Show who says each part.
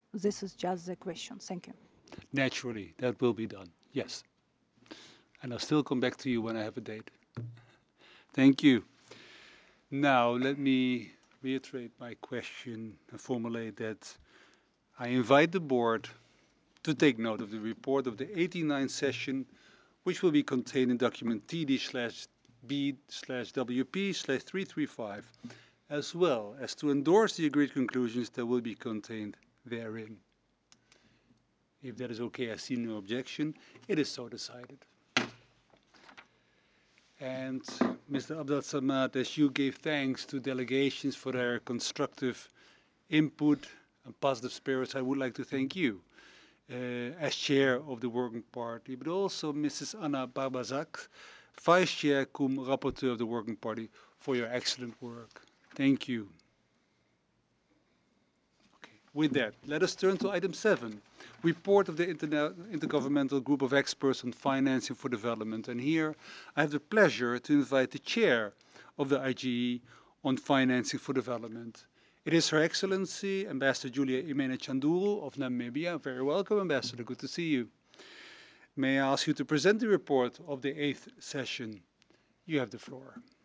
Speaker 1: This is just the question. Thank you.
Speaker 2: Naturally, that will be done. Yes. And I'll still come back to you when I have a date. Thank you. Now, let me reiterate my question and formulate that I invite the board to take note of the report of the 89th session, which will be contained in document TD/B/WP/335, as well as to endorse the agreed conclusions that will be contained therein. If that is okay, I see no objection. It is so decided. And Mr. Abdel Samad, as you gave thanks to delegations for their constructive input and positive spirits, I would like to thank you as chair of the working party, but also Mrs. Anna Barbazak, vice chair cum rapporteur of the working party, for your excellent work. Thank you. Okay. With that, let us turn to item 7, report of the Intergovernmental Group of Experts on Financing for Development. And here I have the pleasure to invite the chair of the IGE on Financing for Development. It is Her Excellency Ambassador Julia Imene Chanduru of Namibia. Very welcome, Ambassador. Good to see you. May I ask you to present the report of the 8th session? You have the floor.